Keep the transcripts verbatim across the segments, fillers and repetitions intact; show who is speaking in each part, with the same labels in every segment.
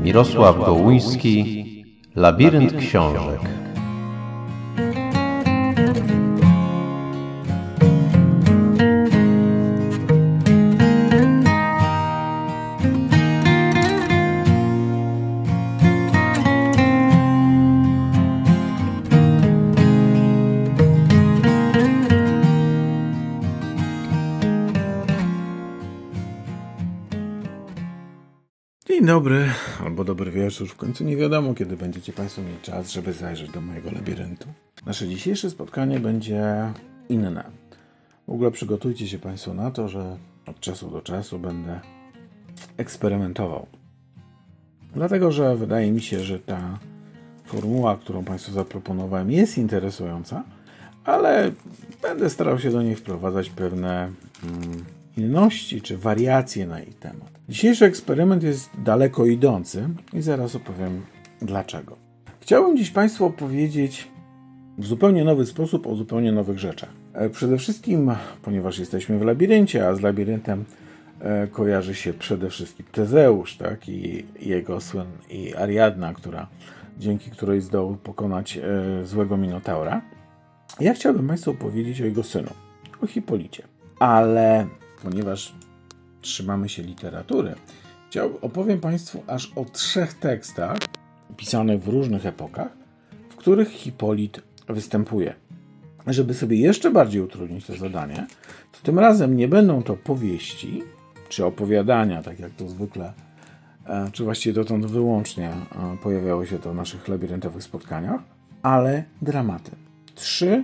Speaker 1: Mirosław Gołuński, Labirynt książek.
Speaker 2: Dzień dobry, albo dobry wieczór. W końcu nie wiadomo, kiedy będziecie Państwo mieli czas, żeby zajrzeć do mojego labiryntu. Nasze dzisiejsze spotkanie będzie inne. W ogóle przygotujcie się Państwo na to, że od czasu do czasu będę eksperymentował. Dlatego, że wydaje mi się, że ta formuła, którą Państwu zaproponowałem, jest interesująca, ale będę starał się do niej wprowadzać pewne mm, inności czy wariacje na jej temat. Dzisiejszy eksperyment jest daleko idący i zaraz opowiem dlaczego. Chciałbym dziś Państwu opowiedzieć w zupełnie nowy sposób o zupełnie nowych rzeczach. Przede wszystkim, ponieważ jesteśmy w labiryncie, a z labiryntem e, kojarzy się przede wszystkim Tezeusz, tak, i jego syn, i Ariadna, która, dzięki której zdołał pokonać e, złego Minotaura. Ja chciałbym Państwu opowiedzieć o jego synu, o Hipolicie. Ale ponieważ trzymamy się literatury, chciałbym, opowiem Państwu aż o trzech tekstach pisanych w różnych epokach, w których Hipolit występuje. Żeby sobie jeszcze bardziej utrudnić to zadanie, to tym razem nie będą to powieści czy opowiadania, tak jak to zwykle, czy właściwie dotąd wyłącznie pojawiało się to w naszych labiryntowych spotkaniach, ale dramaty. Trzy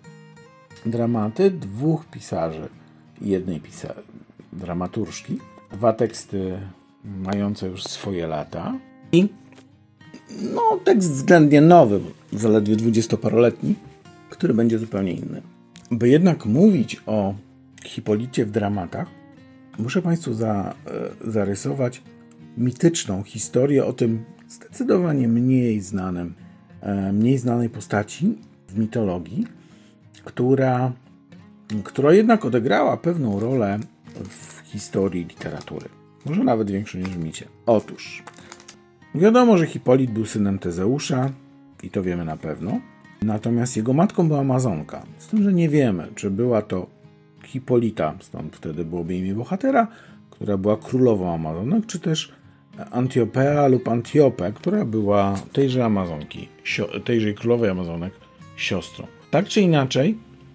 Speaker 2: dramaty dwóch pisarzy i jednej pisa- dramaturżki. Dwa teksty mające już swoje lata i no, tekst względnie nowy, zaledwie dwudziestoparoletni, który będzie zupełnie inny. By jednak mówić o Hipolicie w dramatach, muszę Państwu za, zarysować mityczną historię o tym zdecydowanie mniej znanym, mniej znanej postaci w mitologii, która, która jednak odegrała pewną rolę w historii literatury. Może nawet większą niż w micie. Otóż, wiadomo, że Hipolit był synem Tezeusza i to wiemy na pewno. Natomiast jego matką była Amazonka. Z tym, że nie wiemy, czy była to Hipolita, stąd wtedy byłoby imię bohatera, która była królową Amazonek, czy też Antiopea lub Antiope, która była tejże Amazonki, tejże królowej Amazonek siostrą. Tak czy inaczej,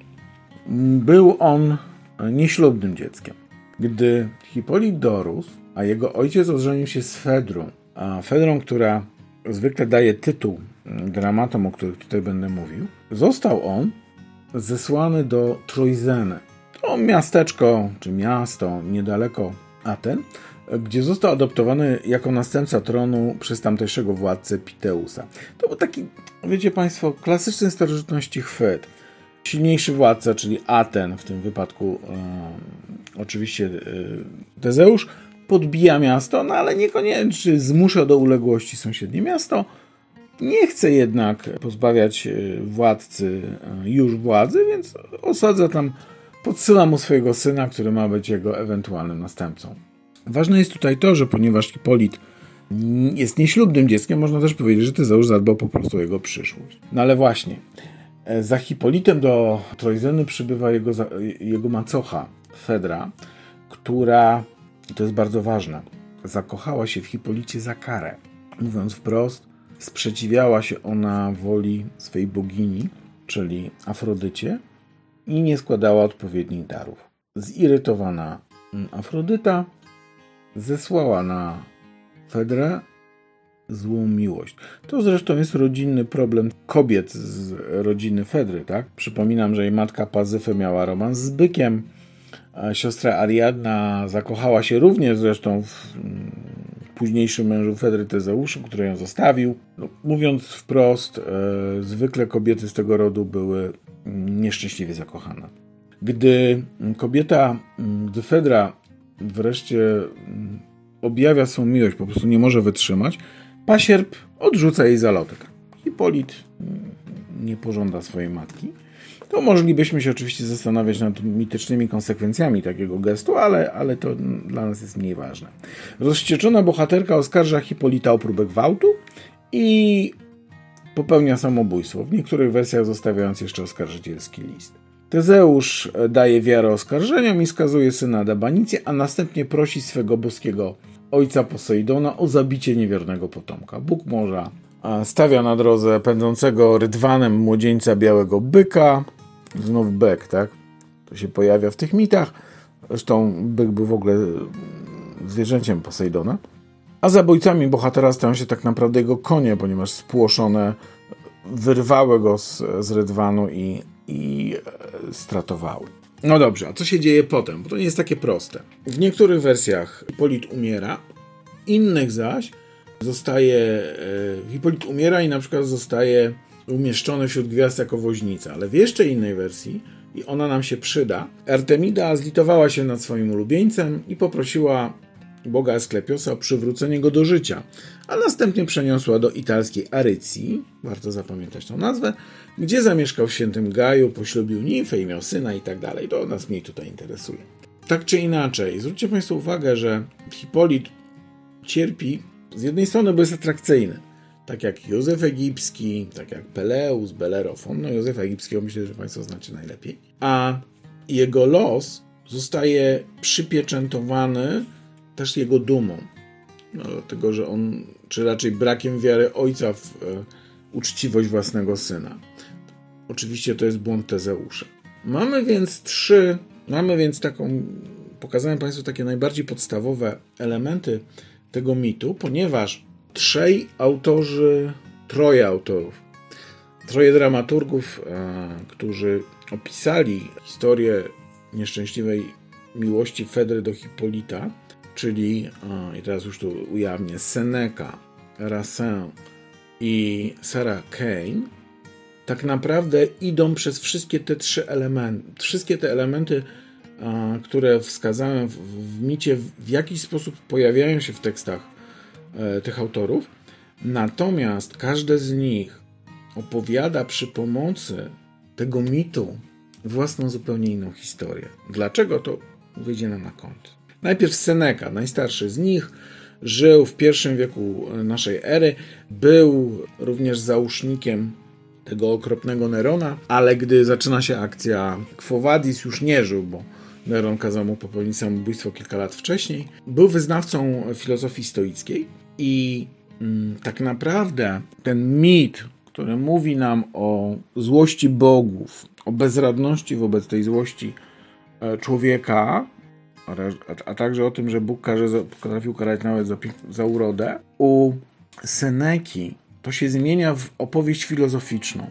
Speaker 2: był on nieślubnym dzieckiem. Gdy Hipolit dorósł, a jego ojciec ożenił się z Fedrą, a Fedrą, która zwykle daje tytuł dramatom, o których tutaj będę mówił, został on zesłany do Trojzeny. To miasteczko, czy miasto niedaleko Aten, gdzie został adoptowany jako następca tronu przez tamtejszego władcę Piteusa. To był taki, wiecie Państwo, klasyczny starożytności chwyt. Silniejszy władca, czyli Aten, w tym wypadku e, oczywiście e, Tezeusz, podbija miasto, no ale niekoniecznie zmusza do uległości sąsiednie miasto. Nie chce jednak pozbawiać władcy już władzy, więc osadza tam, podsyła mu swojego syna, który ma być jego ewentualnym następcą. Ważne jest tutaj to, że ponieważ Hipolit jest nieślubnym dzieckiem, można też powiedzieć, że Tezeusz zadbał po prostu o jego przyszłość. No ale właśnie, za Hipolitem do Trojzeny przybywa jego, jego macocha Fedra, która, to jest bardzo ważne, zakochała się w Hipolicie za karę. Mówiąc wprost, sprzeciwiała się ona woli swej bogini, czyli Afrodycie, i nie składała odpowiednich darów. Zirytowana Afrodyta zesłała na Fedrę złą miłość. To zresztą jest rodzinny problem kobiet z rodziny Fedry, tak? Przypominam, że jej matka Pazyfy miała romans z bykiem, a siostra Ariadna zakochała się również zresztą w późniejszym mężu Fedry Tezeuszu, który ją zostawił. No, mówiąc wprost, e, zwykle kobiety z tego rodu były nieszczęśliwie zakochane. Gdy kobieta, gdy Fedra wreszcie objawia swą miłość, po prostu nie może wytrzymać, pasierb odrzuca jej zalotek. Hipolit nie pożąda swojej matki To moglibyśmy się oczywiście zastanawiać nad mitycznymi konsekwencjami takiego gestu, ale, ale to dla nas jest mniej ważne. Rozwścieczona bohaterka oskarża Hipolita o próbę gwałtu i popełnia samobójstwo, w niektórych wersjach zostawiając jeszcze oskarżycielski list. Tezeusz daje wiarę oskarżeniom i skazuje syna na banicję, a następnie prosi swego boskiego ojca Posejdona o zabicie niewiernego potomka. Bóg morza stawia na drodze pędzącego rydwanem młodzieńca białego byka. Znów byk, tak? To się pojawia w tych mitach. Zresztą byk był w ogóle zwierzęciem Posejdona. A zabójcami bohatera stają się tak naprawdę jego konie, ponieważ spłoszone wyrwały go z, z rydwanu i, i stratowały. No dobrze, a co się dzieje potem? Bo to nie jest takie proste. W niektórych wersjach Hipolit umiera, innych zaś zostaje... E, Hipolit umiera i na przykład zostaje umieszczony wśród gwiazd jako woźnica. Ale w jeszcze innej wersji, i ona nam się przyda, Artemida zlitowała się nad swoim ulubieńcem i poprosiła boga Asklepiosa o przywrócenie go do życia, a następnie przeniosła do italskiej Arycji, warto zapamiętać tą nazwę, gdzie zamieszkał w świętym Gaju, poślubił nimfę i miał syna i tak dalej. To nas mniej tutaj interesuje. Tak czy inaczej, zwróćcie Państwo uwagę, że Hipolit cierpi, z jednej strony, bo jest atrakcyjny, tak jak Józef Egipski, tak jak Peleus, Belerofon. No Józefa Egipskiego myślę, że Państwo znacie najlepiej. A jego los zostaje przypieczętowany też jego dumą. No, dlatego, że on, czy raczej brakiem wiary ojca w e, uczciwość własnego syna. Oczywiście to jest błąd Tezeusza. Mamy więc trzy, mamy więc taką, pokazałem Państwu takie najbardziej podstawowe elementy tego mitu, ponieważ trzej autorzy, troje autorów, troje dramaturgów, e, którzy opisali historię nieszczęśliwej miłości Fedry do Hipolita, czyli, o, i teraz już tu ujawnię, Seneca, Racine i Sarah Kane, tak naprawdę idą przez wszystkie te trzy elementy, wszystkie te elementy, a, które wskazałem w, w micie, w jakiś sposób pojawiają się w tekstach e, tych autorów, natomiast każde z nich opowiada przy pomocy tego mitu własną zupełnie inną historię. Dlaczego? To wyjdzie nam na końcu. Najpierw Seneca, najstarszy z nich, żył w pierwszym wieku naszej ery, był również załóżnikiem tego okropnego Nerona, ale gdy zaczyna się akcja Quo Vadis, już nie żył, bo Neron kazał mu popełnić samobójstwo kilka lat wcześniej. Był wyznawcą filozofii stoickiej i mm, tak naprawdę ten mit, który mówi nam o złości bogów, o bezradności wobec tej złości człowieka, a, a także o tym, że Bóg karze, potrafił karać nawet za, za urodę, u Seneki to się zmienia w opowieść filozoficzną.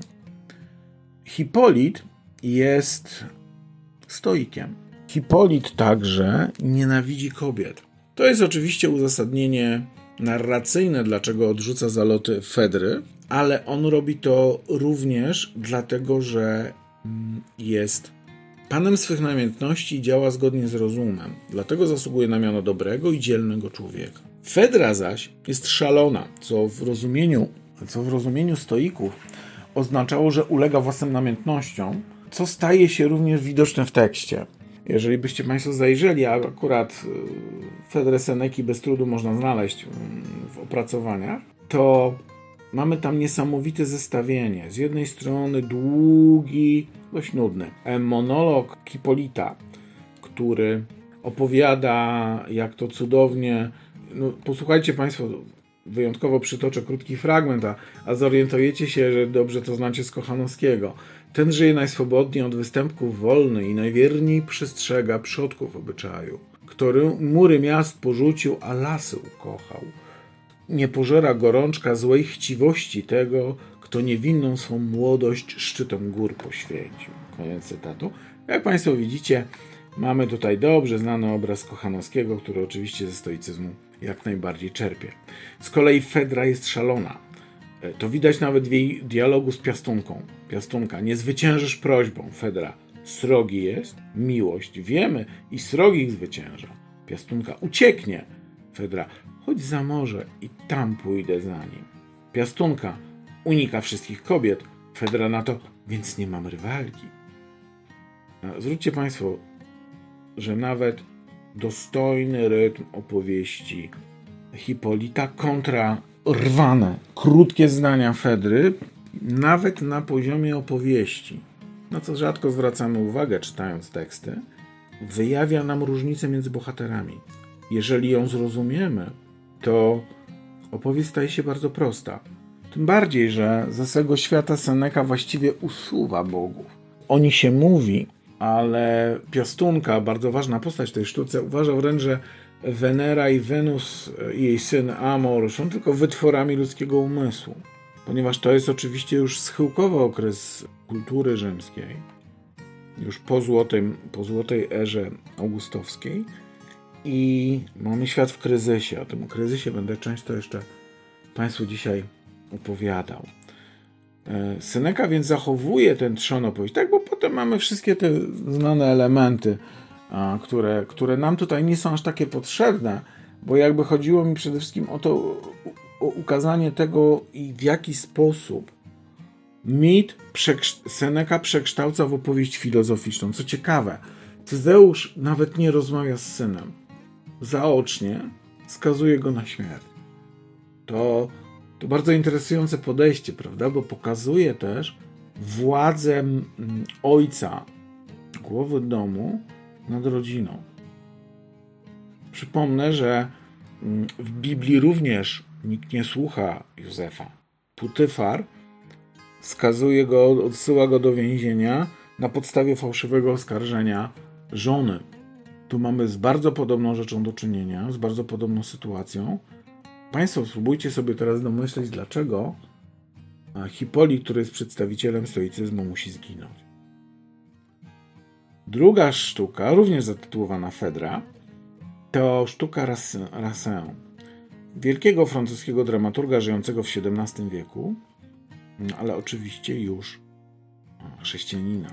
Speaker 2: Hipolit jest stoikiem. Hipolit także nienawidzi kobiet. To jest oczywiście uzasadnienie narracyjne, dlaczego odrzuca zaloty Fedry, ale on robi to również dlatego, że jest panem swych namiętności i działa zgodnie z rozumem. Dlatego zasługuje na miano dobrego i dzielnego człowieka. Fedra zaś jest szalona, co w rozumieniu, co w rozumieniu stoików oznaczało, że ulega własnym namiętnościom, co staje się również widoczne w tekście. Jeżeli byście Państwo zajrzeli, a akurat Fedrę Seneki bez trudu można znaleźć w opracowaniach, to mamy tam niesamowite zestawienie. Z jednej strony długi, dość nudny monolog Hipolita, który opowiada, jak to cudownie... No, posłuchajcie Państwo, wyjątkowo przytoczę krótki fragment, a, a zorientujecie się, że dobrze to znacie z Kochanowskiego. Ten żyje najswobodniej od występków wolny i najwierniej przestrzega przodków obyczaju, który mury miast porzucił, a lasy ukochał. Nie pożera gorączka złej chciwości tego, kto niewinną swą młodość szczytom gór poświęcił. Koniec cytatu. Jak Państwo widzicie, mamy tutaj dobrze znany obraz Kochanowskiego, który oczywiście ze stoicyzmu jak najbardziej czerpie. Z kolei Fedra jest szalona. To widać nawet w jej dialogu z Piastunką. Piastunka, nie zwyciężysz prośbą. Fedra, srogi jest, miłość, wiemy i srogich zwycięża. Piastunka, ucieknie. Fedra, chodź za morze i tam pójdę za nim. Piastunka, unika wszystkich kobiet. Fedra na to, więc nie mam rywalki. Zwróćcie Państwo, że nawet dostojny rytm opowieści Hipolita kontra rwane, krótkie zdania Fedry, nawet na poziomie opowieści, na co rzadko zwracamy uwagę czytając teksty, wyjawia nam różnicę między bohaterami. Jeżeli ją zrozumiemy, to opowieść staje się bardzo prosta. Tym bardziej, że ze swego świata Seneca właściwie usuwa bogów. O nich się mówi, ale Piastunka, bardzo ważna postać w tej sztuce, uważa wręcz, że Wenera i Wenus i jej syn Amor są tylko wytworami ludzkiego umysłu. Ponieważ to jest oczywiście już schyłkowy okres kultury rzymskiej, już po złotej, po złotej erze augustowskiej i mamy świat w kryzysie. O tym kryzysie będę często jeszcze Państwu dzisiaj opowiadał. Seneca więc zachowuje ten trzon opowieści, tak, bo potem mamy wszystkie te znane elementy, a, które, które nam tutaj nie są aż takie potrzebne, bo jakby chodziło mi przede wszystkim o to, o ukazanie tego i w jaki sposób mit przekształca, Seneca przekształca w opowieść filozoficzną. Co ciekawe, Tyzeusz nawet nie rozmawia z synem. Zaocznie skazuje go na śmierć. To, to bardzo interesujące podejście, prawda? Bo pokazuje też władzę ojca, głowy domu nad rodziną. Przypomnę, że w Biblii również nikt nie słucha Józefa. Putyfar skazuje go, odsyła go do więzienia na podstawie fałszywego oskarżenia żony. Tu mamy z bardzo podobną rzeczą do czynienia, z bardzo podobną sytuacją. Państwo spróbujcie sobie teraz domyśleć, dlaczego Hipolit, który jest przedstawicielem stoicyzmu, musi zginąć. Druga sztuka, również zatytułowana Fedra, to sztuka Racine, wielkiego francuskiego dramaturga żyjącego w siedemnastym wieku, ale oczywiście już chrześcijanina.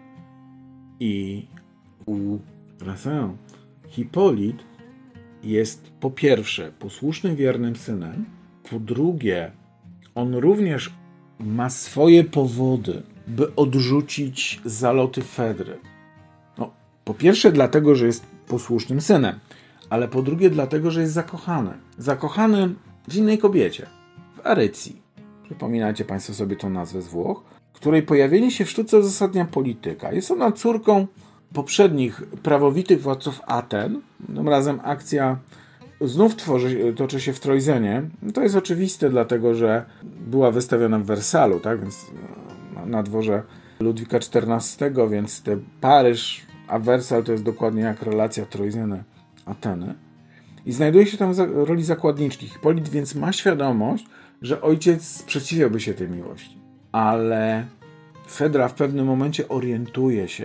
Speaker 2: I u Racine Hipolit jest po pierwsze posłusznym, wiernym synem, po drugie on również ma swoje powody, by odrzucić zaloty Fedry. No, po pierwsze dlatego, że jest posłusznym synem, ale po drugie dlatego, że jest zakochany. Zakochany w innej kobiecie, w Arycji. Przypominacie Państwo sobie tą nazwę z Włoch, której pojawienie się w sztuce uzasadnia polityka. Jest ona córką poprzednich prawowitych władców Aten. Tym razem akcja znów tworzy, toczy się w Trojzenie. To jest oczywiste, dlatego że była wystawiona w Wersalu, tak? Więc na dworze Ludwika czternastego, więc te Paryż a Wersal to jest dokładnie jak relacja Trojzeny-Ateny. I znajduje się tam w roli zakładniczki. Hipolit więc ma świadomość, że ojciec sprzeciwiałby się tej miłości. Ale Fedra w pewnym momencie orientuje się,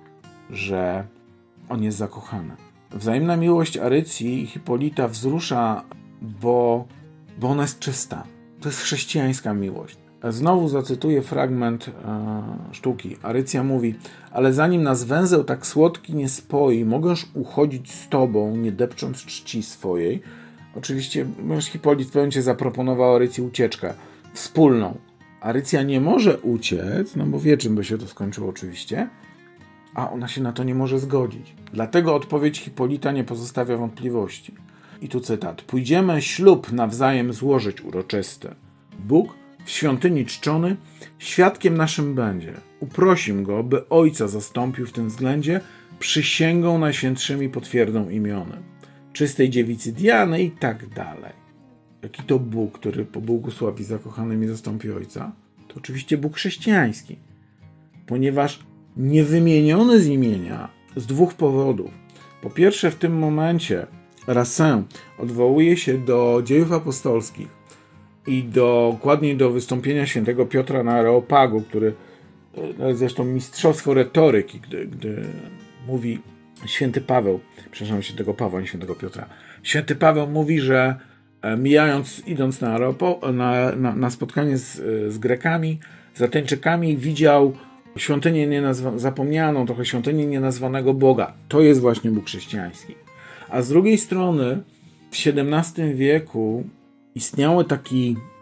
Speaker 2: że on jest zakochany. Wzajemna miłość Arycji i Hipolita wzrusza, bo, bo ona jest czysta. To jest chrześcijańska miłość. Znowu zacytuję fragment e, sztuki. Arycja mówi: ale zanim nas węzeł tak słodki nie spoi, mogąż uchodzić z tobą, nie depcząc czci swojej. Oczywiście mąż Hipolit w pewnym momencie zaproponował Arycji ucieczkę wspólną. Arycja nie może uciec, no bo wie, czym by się to skończyło oczywiście, a ona się na to nie może zgodzić. Dlatego odpowiedź Hipolita nie pozostawia wątpliwości. I tu cytat. Pójdziemy ślub nawzajem złożyć uroczysty. Bóg w świątyni czczony świadkiem naszym będzie. Uprosim go, by ojca zastąpił w tym względzie, przysięgą najświętszymi potwierdzą imiony. Czystej dziewicy Diany i tak dalej. Jaki to Bóg, który pobłogosławi zakochanymi zastąpi ojca? To oczywiście Bóg chrześcijański. Ponieważ niewymieniony z imienia z dwóch powodów. Po pierwsze, w tym momencie Racine odwołuje się do dziejów apostolskich i dokładniej do wystąpienia świętego Piotra na Areopagu, który zresztą mistrzostwo retoryki, gdy, gdy mówi święty Paweł, przepraszam, świętego Pawła, nie świętego Piotra. Święty Paweł mówi, że mijając, idąc na, Areopo, na, na, na spotkanie z, z Grekami, z Ateńczykami, widział świątynię nienazwa- zapomnianą, trochę świątynię nienazwanego Boga. To jest właśnie Bóg chrześcijański. A z drugiej strony w siedemnastym wieku istniał taki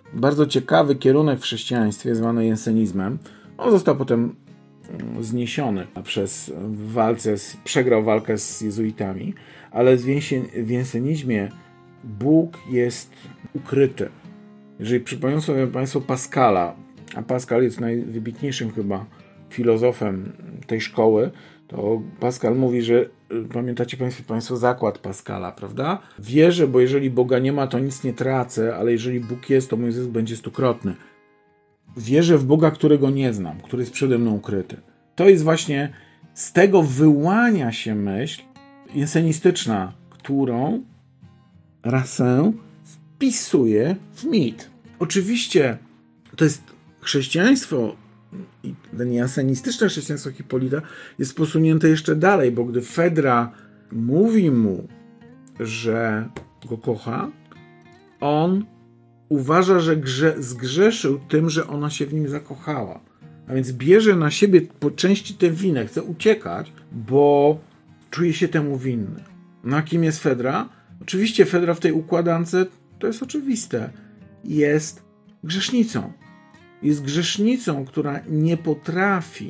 Speaker 2: bardzo ciekawy kierunek w chrześcijaństwie zwany jensenizmem. On został potem zniesiony przez w walce, z, przegrał walkę z jezuitami, ale w jensenizmie Bóg jest ukryty. Jeżeli przypomnią sobie Państwo Pascala, a Pascal jest najwybitniejszym chyba filozofem tej szkoły, to Pascal mówi, że pamiętacie Państwo, Państwo zakład Pascala, prawda? Wierzę, bo jeżeli Boga nie ma, to nic nie tracę, ale jeżeli Bóg jest, to mój zysk będzie stukrotny. Wierzę w Boga, którego nie znam, który jest przede mną ukryty. To jest właśnie z tego wyłania się myśl jensenistyczna, którą Racine wpisuje w mit. Oczywiście to jest chrześcijaństwo, i ten jensenistyczne chrześcijaństwo Hipolita jest posunięte jeszcze dalej, bo gdy Fedra mówi mu, że go kocha, on uważa, że grze, zgrzeszył tym, że ona się w nim zakochała. A więc bierze na siebie po części tę winę, chce uciekać, bo czuje się temu winny. No a kim jest Fedra? Oczywiście Fedra w tej układance, to jest oczywiste, jest grzesznicą. Jest grzesznicą, która nie potrafi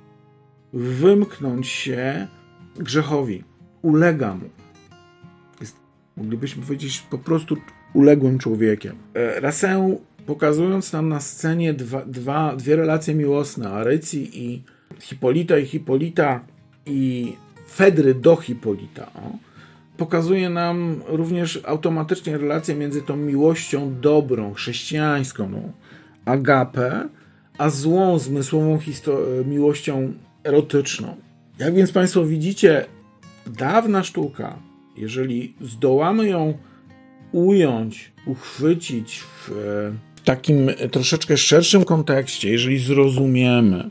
Speaker 2: wymknąć się grzechowi. Ulega mu. Jest, moglibyśmy powiedzieć, po prostu uległym człowiekiem. Racine, pokazując nam na scenie dwa, dwa, dwie relacje miłosne, Arycji i Hipolita i Hipolita i Fedry do Hipolita, o, pokazuje nam również automatycznie relację między tą miłością dobrą, chrześcijańską, no, agapę, a złą, zmysłową histo- miłością erotyczną. Jak więc Państwo widzicie, dawna sztuka, jeżeli zdołamy ją ująć, uchwycić w, w takim troszeczkę szerszym kontekście, jeżeli zrozumiemy,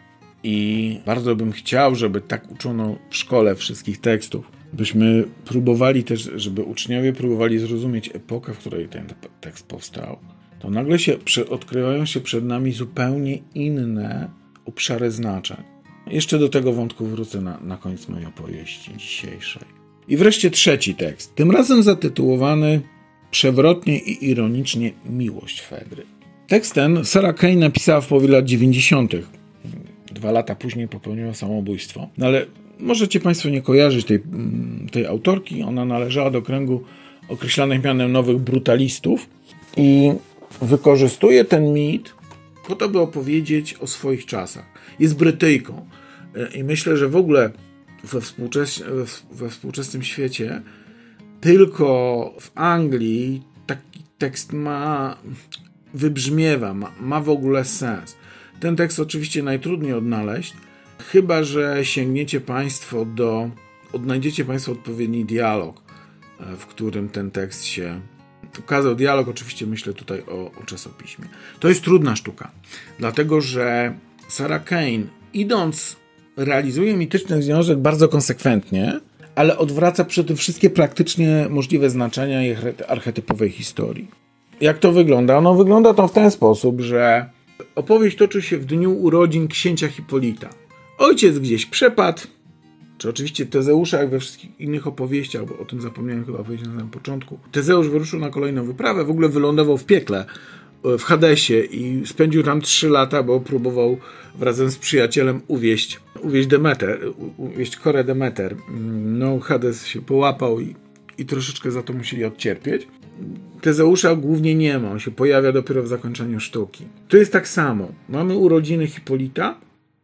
Speaker 2: i bardzo bym chciał, żeby tak uczono w szkole wszystkich tekstów, byśmy próbowali też, żeby uczniowie próbowali zrozumieć epokę, w której ten tekst powstał, to nagle się, odkrywają się przed nami zupełnie inne obszary znaczeń. Jeszcze do tego wątku wrócę na, na koniec mojej opowieści dzisiejszej. I wreszcie trzeci tekst, tym razem zatytułowany przewrotnie i ironicznie Miłość Fedry. Tekst ten Sarah Kane napisała w połowie lat dziewięćdziesiątych. Dwa lata później popełniła samobójstwo. No ale możecie Państwo nie kojarzyć tej, tej autorki. Ona należała do kręgu określanych mianem nowych brutalistów i wykorzystuje ten mit po to, by opowiedzieć o swoich czasach. Jest Brytyjką i myślę, że w ogóle we, współczes- we współczesnym świecie tylko w Anglii taki tekst ma, wybrzmiewa, ma, ma w ogóle sens. Ten tekst oczywiście najtrudniej odnaleźć, chyba że sięgniecie Państwo do, odnajdziecie Państwo odpowiedni dialog, w którym ten tekst się ukazał. Dialog, oczywiście myślę tutaj o, o czasopiśmie. To jest trudna sztuka, dlatego że Sarah Kane, idąc, realizuje mityczny związek bardzo konsekwentnie, ale odwraca przy tym wszystkie praktycznie możliwe znaczenia jej archetypowej historii. Jak to wygląda? No wygląda to w ten sposób, że opowieść toczy się w dniu urodzin księcia Hipolita. Ojciec gdzieś przepadł, czy oczywiście Tezeusza, jak we wszystkich innych opowieściach, bo o tym zapomniałem chyba powiedzieć na samym początku. Tezeusz wyruszył na kolejną wyprawę, w ogóle wylądował w piekle, w Hadesie i spędził tam trzy lata, bo próbował razem z przyjacielem uwieść, uwieść Demeter, uwieść Korę Demeter. No, Hades się połapał i, i troszeczkę za to musieli odcierpieć. Tezeusza głównie nie ma, on się pojawia dopiero w zakończeniu sztuki. Tu jest tak samo. Mamy urodziny Hipolita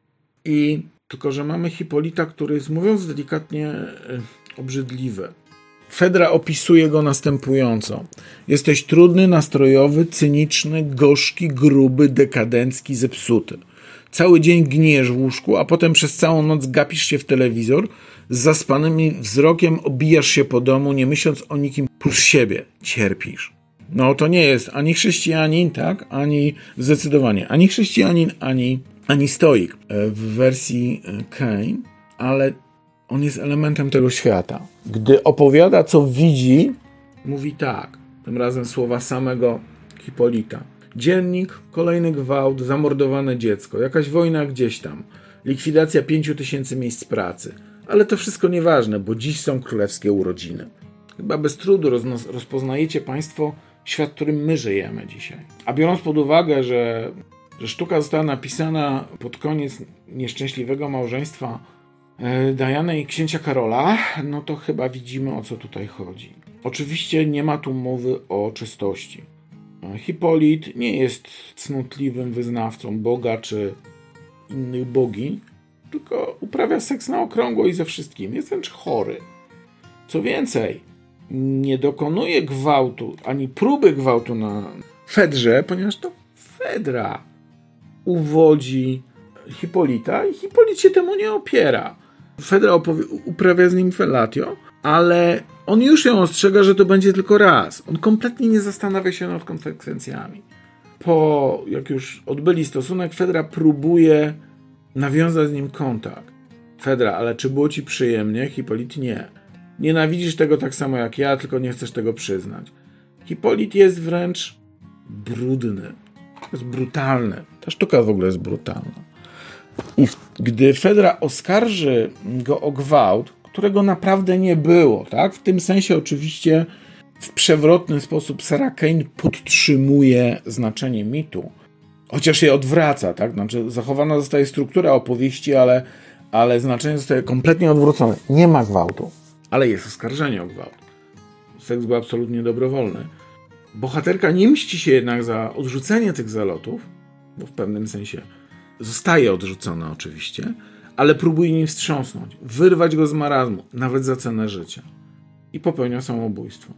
Speaker 2: i tylko, że mamy Hipolita, który jest, mówiąc delikatnie, obrzydliwy. Fedra opisuje go następująco. Jesteś trudny, nastrojowy, cyniczny, gorzki, gruby, dekadencki, zepsuty. Cały dzień gnijesz w łóżku, a potem przez całą noc gapisz się w telewizor, z zaspanym wzrokiem obijasz się po domu, nie myśląc o nikim prócz siebie. Cierpisz. No to nie jest ani chrześcijanin, tak? Ani zdecydowanie, ani chrześcijanin, ani, ani stoik w wersji Kane, ale on jest elementem tego świata. Gdy opowiada, co widzi, mówi tak. Tym razem słowa samego Hipolita. Dziennik, kolejny gwałt, zamordowane dziecko, jakaś wojna gdzieś tam, likwidacja pięciu tysięcy miejsc pracy. Ale to wszystko nieważne, bo dziś są królewskie urodziny. Chyba bez trudu rozno- rozpoznajecie Państwo świat, w którym my żyjemy dzisiaj. A biorąc pod uwagę, że, że sztuka została napisana pod koniec nieszczęśliwego małżeństwa Diany i księcia Karola, no to chyba widzimy, o co tutaj chodzi. Oczywiście nie ma tu mowy o czystości. Hipolit nie jest cnotliwym wyznawcą Boga czy innych bogiń, tylko uprawia seks na okrągło i ze wszystkim. Jest wręcz chory. Co więcej, nie dokonuje gwałtu, ani próby gwałtu na Fedrze, ponieważ to Fedra uwodzi Hipolita i Hipolit się temu nie opiera. Fedra opowie- uprawia z nim fellatio, ale on już ją ostrzega, że to będzie tylko raz. On kompletnie nie zastanawia się nad konsekwencjami. Po, jak już odbyli stosunek, Fedra próbuje nawiązać z nim kontakt. Fedra, ale czy było ci przyjemnie? Hipolit nie. Nienawidzisz tego tak samo jak ja, tylko nie chcesz tego przyznać. Hipolit jest wręcz brudny. Jest brutalny. Ta sztuka w ogóle jest brutalna. I w, gdy Fedra oskarży go o gwałt, którego naprawdę nie było, tak? W tym sensie oczywiście w przewrotny sposób Sarah Kane podtrzymuje znaczenie mitu, chociaż je odwraca, tak? Znaczy zachowana zostaje struktura opowieści, ale, ale znaczenie zostaje kompletnie odwrócone. Nie ma gwałtu, ale jest oskarżenie o gwałt. Seks był absolutnie dobrowolny. Bohaterka nie mści się jednak za odrzucenie tych zalotów, bo w pewnym sensie zostaje odrzucona oczywiście, ale próbuje nim wstrząsnąć, wyrwać go z marazmu, nawet za cenę życia. I popełnia samobójstwo.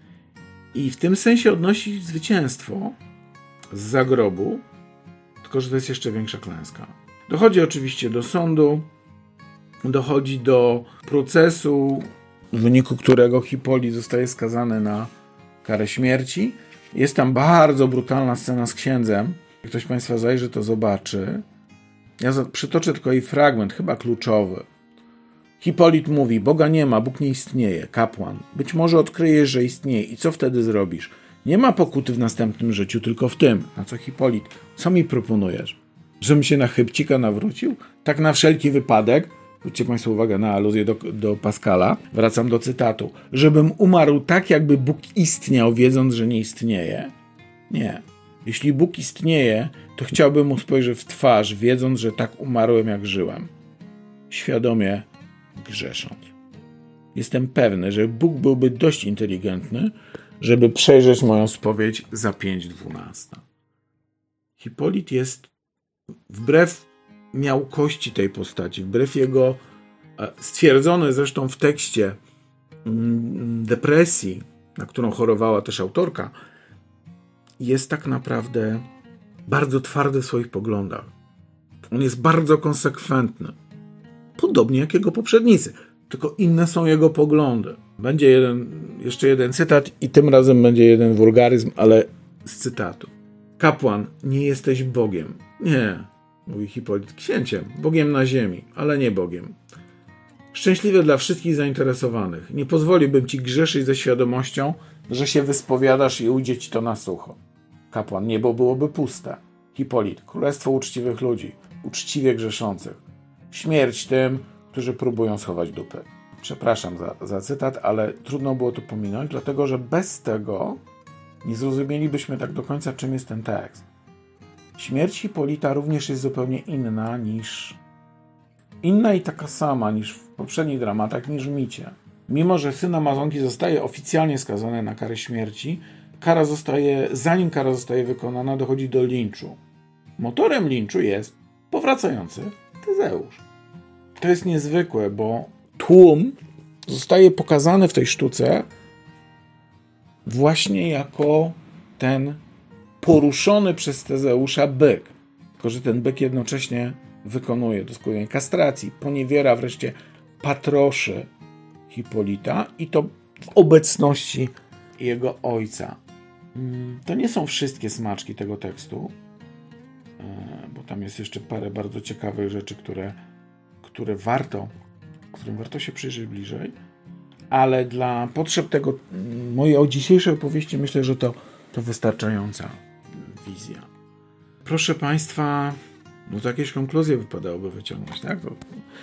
Speaker 2: I w tym sensie odnosi zwycięstwo z zagrobu, tylko że to jest jeszcze większa klęska. Dochodzi oczywiście do sądu, dochodzi do procesu, w wyniku którego Hipolit zostaje skazany na karę śmierci. Jest tam bardzo brutalna scena z księdzem. Jak ktoś z Państwa zajrzy, to zobaczy. Ja przytoczę tylko jej fragment, chyba kluczowy. Hipolit mówi: Boga nie ma, Bóg nie istnieje. Kapłan: być może odkryjesz, że istnieje. I co wtedy zrobisz? Nie ma pokuty w następnym życiu, tylko w tym. Na co Hipolit: co mi proponujesz? Żebym się na chybcika nawrócił? Tak na wszelki wypadek? Zwróćcie Państwo uwagę na aluzję do, do Pascala. Wracam do cytatu. Żebym umarł tak, jakby Bóg istniał, wiedząc, że nie istnieje? Nie. Jeśli Bóg istnieje, to chciałbym mu spojrzeć w twarz, wiedząc, że tak umarłem, jak żyłem. Świadomie grzesząc. Jestem pewny, że Bóg byłby dość inteligentny, żeby przejrzeć moją spowiedź za pięć dwunasta. Hipolit jest, wbrew miałkości tej postaci, wbrew jego stwierdzonej zresztą w tekście depresji, na którą chorowała też autorka, jest tak naprawdę bardzo twardy w swoich poglądach. On jest bardzo konsekwentny. Podobnie jak jego poprzednicy. Tylko inne są jego poglądy. Będzie jeden, jeszcze jeden cytat i tym razem będzie jeden wulgaryzm, ale z cytatu. Kapłan: nie jesteś Bogiem. Nie, mówi Hipolit, księciem, Bogiem na ziemi, ale nie Bogiem. Szczęśliwe dla wszystkich zainteresowanych. Nie pozwoliłbym ci grzeszyć ze świadomością, że się wyspowiadasz i ujdzie ci to na sucho. Kapłan: niebo byłoby puste. Hipolit: królestwo uczciwych ludzi, uczciwie grzeszących. Śmierć tym, którzy próbują schować dupę. Przepraszam za, za cytat, ale trudno było to pominąć, dlatego że bez tego nie zrozumielibyśmy tak do końca, czym jest ten tekst. Śmierć Hipolita również jest zupełnie inna niż... inna i taka sama niż w poprzednich dramatach, niż w micie. Mimo że syn Amazonki zostaje oficjalnie skazany na karę śmierci, kara zostaje, zanim kara zostaje wykonana, dochodzi do linczu. Motorem linczu jest powracający Tezeusz. To jest niezwykłe, bo tłum zostaje pokazany w tej sztuce właśnie jako ten poruszony przez Tezeusza byk. Tylko że ten byk jednocześnie wykonuje do skutecznej kastracji, poniewiera, wreszcie patroszy Hipolita i to w obecności jego ojca. To nie są wszystkie smaczki tego tekstu, bo tam jest jeszcze parę bardzo ciekawych rzeczy, które, które warto, którym warto się przyjrzeć bliżej, ale dla potrzeb tego mojej dzisiejszej opowieści myślę, że to, to wystarczająca wizja. Proszę Państwa, no to jakieś konkluzje wypadałoby wyciągnąć, tak? To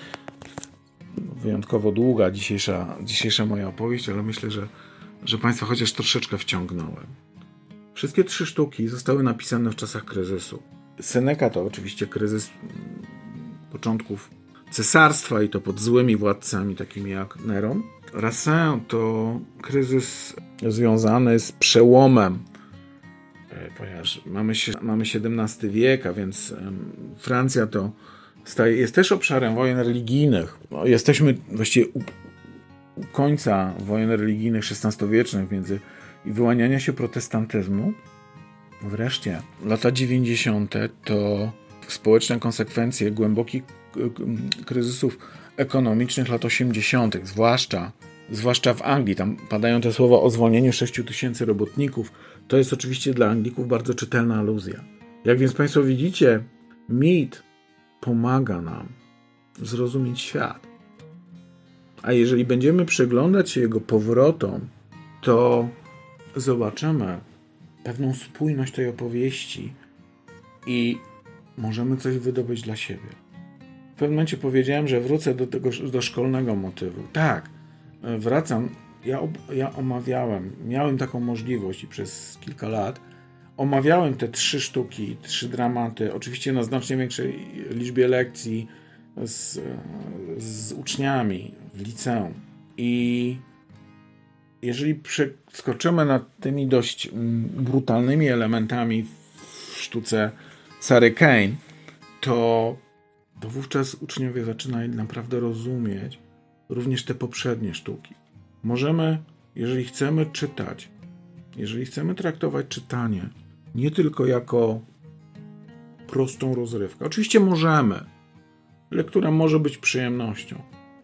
Speaker 2: wyjątkowo długa dzisiejsza, dzisiejsza moja opowieść, ale myślę, że, że Państwa chociaż troszeczkę wciągnąłem. Wszystkie trzy sztuki zostały napisane w czasach kryzysu. Seneca to oczywiście kryzys początków cesarstwa i to pod złymi władcami takimi jak Neron. Racine to kryzys związany z przełomem, ponieważ mamy, mamy siedemnasty wiek, a więc Francja to staje, jest też obszarem wojen religijnych. No, jesteśmy właściwie u, u końca wojen religijnych szesnastowiecznych między i wyłaniania się protestantyzmu. Wreszcie lata dziewięćdziesiąte to społeczne konsekwencje głębokich kryzysów ekonomicznych lat osiemdziesiątych, zwłaszcza, zwłaszcza w Anglii. Tam padają te słowa o zwolnieniu sześciu tysięcy robotników. To jest oczywiście dla Anglików bardzo czytelna aluzja. Jak więc Państwo widzicie, mit pomaga nam zrozumieć świat. A jeżeli będziemy przyglądać się jego powrotom, to zobaczymy pewną spójność tej opowieści i możemy coś wydobyć dla siebie. W pewnym momencie powiedziałem, że wrócę do tego, do szkolnego motywu. Tak, wracam. Ja, ja omawiałem, miałem taką możliwość i przez kilka lat omawiałem te trzy sztuki, trzy dramaty, oczywiście na znacznie większej liczbie lekcji z, z uczniami w liceum. I jeżeli przeskoczymy nad tymi dość brutalnymi elementami w sztuce Sary Kane, to, to wówczas uczniowie zaczynają naprawdę rozumieć również te poprzednie sztuki. Możemy, jeżeli chcemy czytać, jeżeli chcemy traktować czytanie nie tylko jako prostą rozrywkę. Oczywiście możemy. Lektura może być przyjemnością.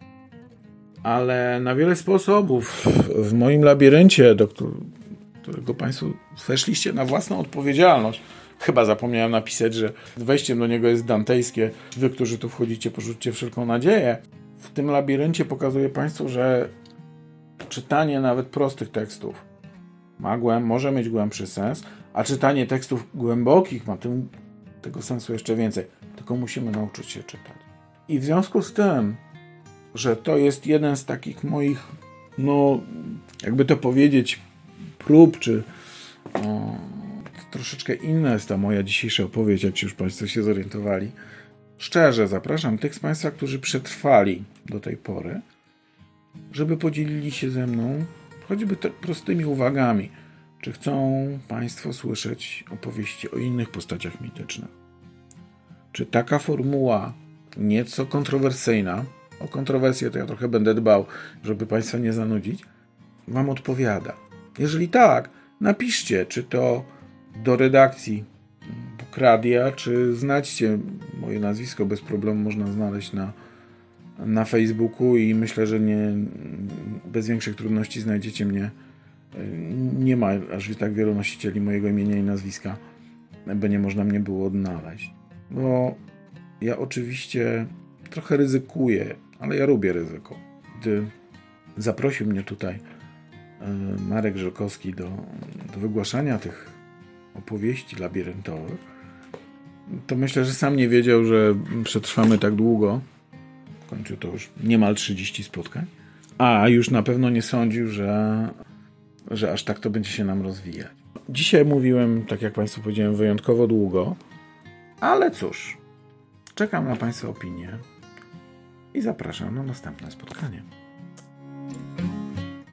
Speaker 2: Ale na wiele sposobów w moim labiryncie, do którego Państwo weszliście na własną odpowiedzialność, chyba zapomniałem napisać, że wejściem do niego jest dantejskie. Wy, którzy tu wchodzicie, porzućcie wszelką nadzieję. W tym labiryncie pokazuję Państwu, że czytanie nawet prostych tekstów ma głęb, może mieć głębszy sens, a czytanie tekstów głębokich ma tym, tego sensu jeszcze więcej. Tylko musimy nauczyć się czytać. I w związku z tym, że to jest jeden z takich moich, no, jakby to powiedzieć, prób, czy o, troszeczkę inna jest ta moja dzisiejsza opowieść, jak już Państwo się zorientowali. Szczerze zapraszam tych z Państwa, którzy przetrwali do tej pory, żeby podzielili się ze mną choćby te prostymi uwagami. Czy chcą Państwo słyszeć opowieści o innych postaciach mitycznych? Czy taka formuła, nieco kontrowersyjna, o kontrowersję to ja trochę będę dbał, żeby Państwa nie zanudzić, Wam odpowiada? Jeżeli tak, napiszcie, czy to do redakcji Bookradia, czy znajdźcie moje nazwisko, bez problemu można znaleźć na, na Facebooku i myślę, że nie, bez większych trudności znajdziecie mnie. Nie ma aż tak wielu nosicieli mojego imienia i nazwiska, by nie można mnie było odnaleźć. Bo ja oczywiście trochę ryzykuję, ale ja lubię ryzyko. Gdy zaprosił mnie tutaj Marek Żelkowski do, do wygłaszania tych opowieści labiryntowych, to myślę, że sam nie wiedział, że przetrwamy tak długo. W końcu to już niemal trzydzieści spotkań. A już na pewno nie sądził, że, że aż tak to będzie się nam rozwijać. Dzisiaj mówiłem, tak jak Państwu powiedziałem, wyjątkowo długo, ale cóż, czekam na Państwa opinię i zapraszam na następne spotkanie.